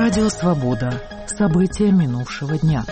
Радио «Свобода». События минувшего дня.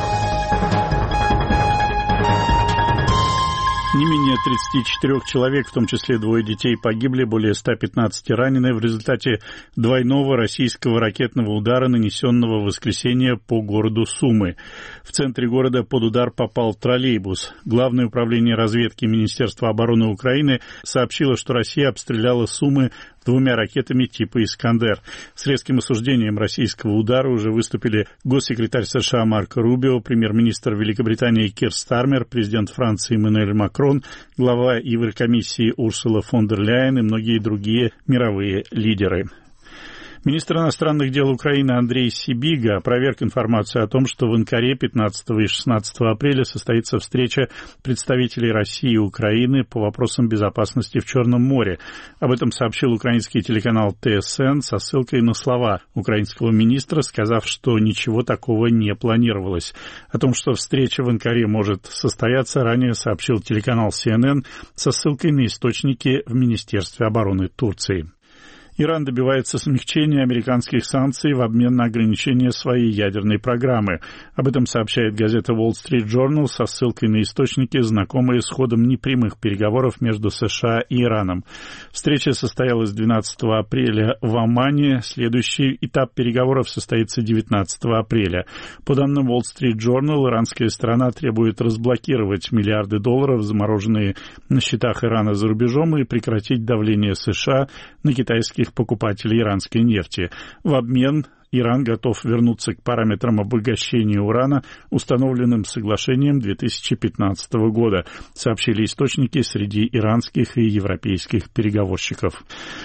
Не менее 34 человек, в том числе 2 детей, погибли, более 115 ранены в результате двойного российского ракетного удара, нанесенного в воскресенье по городу Сумы. В центре города под удар попал троллейбус. Главное управление разведки Министерства обороны Украины сообщило, что Россия обстреляла Сумы 2 ракетами типа «Искандер». С резким осуждением российского удара уже выступили госсекретарь США Марко Рубио, премьер-министр Великобритании Кир Стармер, президент Франции Эммануэль Макрон, глава Еврокомиссии Урсула фон дер Ляйен и многие другие мировые лидеры. Министр иностранных дел Украины Андрей Сибига опроверг информацию о том, что в Анкаре 15 и 16 апреля состоится встреча представителей России и Украины по вопросам безопасности в Черном море. Об этом сообщил украинский телеканал ТСН со ссылкой на слова украинского министра, сказав, что ничего такого не планировалось. О том, что встреча в Анкаре может состояться, ранее сообщил телеканал CNN со ссылкой на источники в Министерстве обороны Турции. Иран добивается смягчения американских санкций в обмен на ограничение своей ядерной программы. Об этом сообщает газета Wall Street Journal со ссылкой на источники, знакомые с ходом непрямых переговоров между США и Ираном. Встреча состоялась 12 апреля в Омане. Следующий этап переговоров состоится 19 апреля. По данным Wall Street Journal, иранская сторона требует разблокировать миллиарды долларов, замороженные на счетах Ирана за рубежом, и прекратить давление США на китайских покупателей иранской нефти. В обмен Иран готов вернуться к параметрам обогащения урана, установленным соглашением 2015 года, сообщили источники среди иранских и европейских переговорщиков.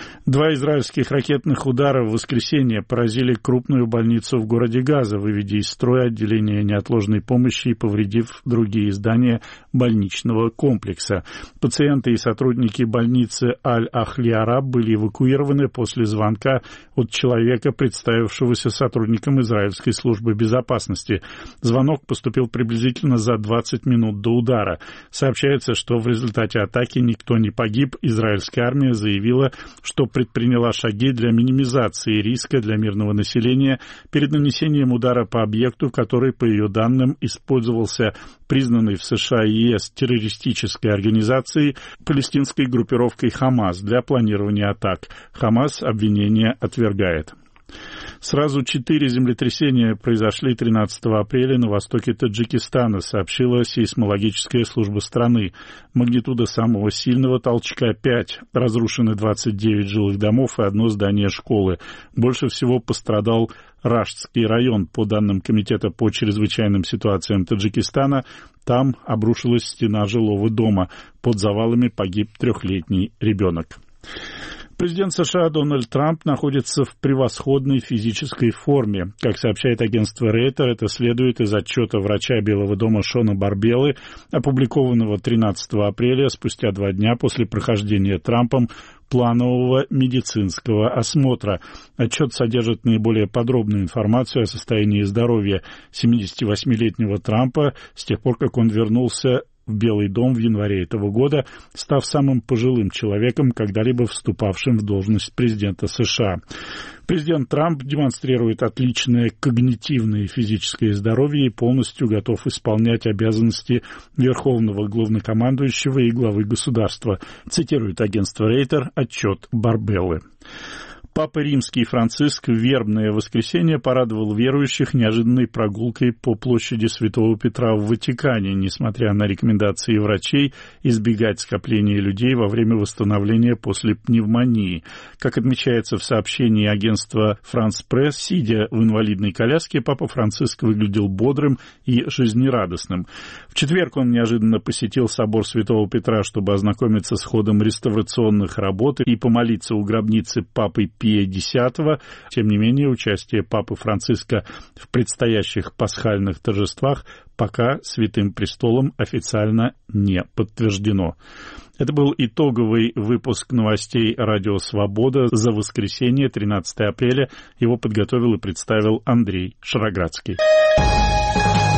2 израильских ракетных удара в воскресенье поразили крупную больницу в городе Газа, выведя из строя отделение неотложной помощи и повредив другие здания больничного комплекса. Пациенты и сотрудники больницы Аль-Ахли-Араб были эвакуированы после звонка от человека, представившегося сотрудником израильской службы безопасности. Звонок поступил приблизительно за 20 минут до удара. Сообщается, что в результате атаки никто не погиб. Израильская армия заявила, что предприняла шаги для минимизации риска для мирного населения перед нанесением удара по объекту, который, по ее данным, использовался признанной в США и ЕС террористической организацией палестинской группировкой «Хамас» для планирования атак. «Хамас» обвинение отвергает. Сразу 4 землетрясения произошли 13 апреля на востоке Таджикистана, сообщила сейсмологическая служба страны. Магнитуда самого сильного толчка 5. Разрушены 29 жилых домов и 1 здание школы. Больше всего пострадал Раштский район. По данным Комитета по чрезвычайным ситуациям Таджикистана, там обрушилась стена жилого дома. Под завалами погиб 3-летний ребенок. Президент США Дональд Трамп находится в превосходной физической форме. Как сообщает агентство Рейтер, это следует из отчета врача Белого дома Шона Барбеллы, опубликованного 13 апреля, спустя 2 дня после прохождения Трампом планового медицинского осмотра. Отчет содержит наиболее подробную информацию о состоянии здоровья 78-летнего Трампа с тех пор, как он вернулся в Белый дом в январе этого года, став самым пожилым человеком, когда-либо вступавшим в должность президента США. Президент Трамп демонстрирует отличное когнитивное и физическое здоровье и полностью готов исполнять обязанности верховного главнокомандующего и главы государства, цитирует агентство Рейтер отчет Барбеллы. Папа Римский Франциск в вербное воскресенье порадовал верующих неожиданной прогулкой по площади Святого Петра в Ватикане, несмотря на рекомендации врачей избегать скопления людей во время восстановления после пневмонии. Как отмечается в сообщении агентства «Франс Пресс», сидя в инвалидной коляске, Папа Франциск выглядел бодрым и жизнерадостным. В четверг он неожиданно посетил собор Святого Петра, чтобы ознакомиться с ходом реставрационных работ и помолиться у гробницы Папы Пия X. Тем не менее, участие Папы Франциска в предстоящих пасхальных торжествах пока Святым Престолом официально не подтверждено. Это был итоговый выпуск новостей «Радио Свобода» за воскресенье, 13 апреля. Его подготовил и представил Андрей Шароградский.